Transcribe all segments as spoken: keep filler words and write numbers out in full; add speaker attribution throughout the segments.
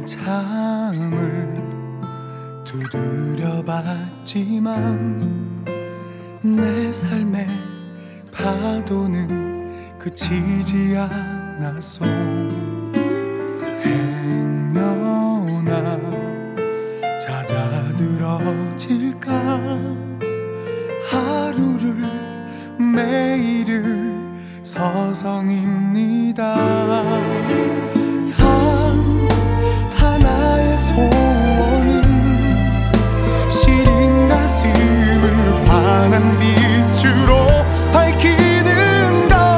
Speaker 1: 한참을 두드려봤지만 내 삶의 파도는 그치지 않았소. 행여나 잦아들어질까 하루를 매일을 서성입니다. 단 하나의 소원은 시린 가슴을 환한 빛으로 밝히는 것.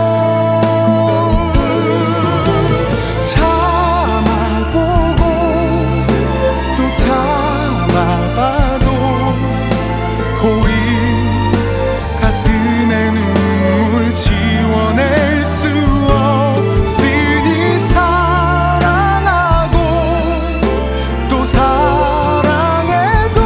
Speaker 1: 참아보고 또 참아봐도 고인 가슴에 눈물 지워낼 수 없으니 사랑하고 또 사랑해도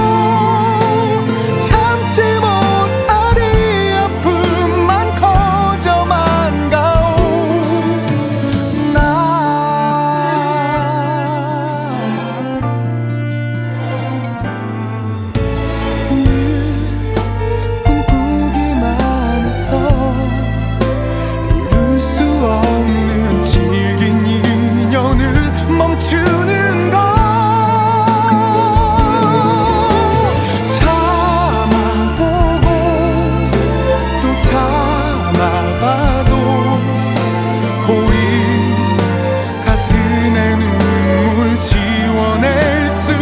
Speaker 1: 참지 못하리 아픔만 커져만 가오. 나 늘 꿈꾸기만 했어. 이룰 수 없는 질긴 인연을 멈추는 것. 참아보고 또 참아봐도 고인 가슴에 눈물 지워낼 수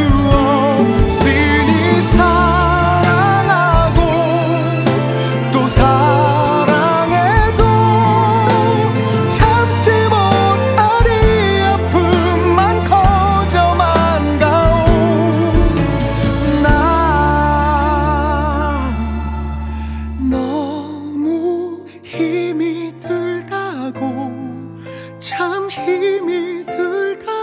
Speaker 1: 없으니 사랑하고 또 사랑해도 참지 못하리 아픔만 커져만 가오. 난 너무 힘이 들다고 참 힘이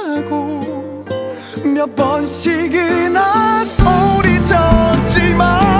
Speaker 1: 들다고 몇 번씩이나 소리쳤지만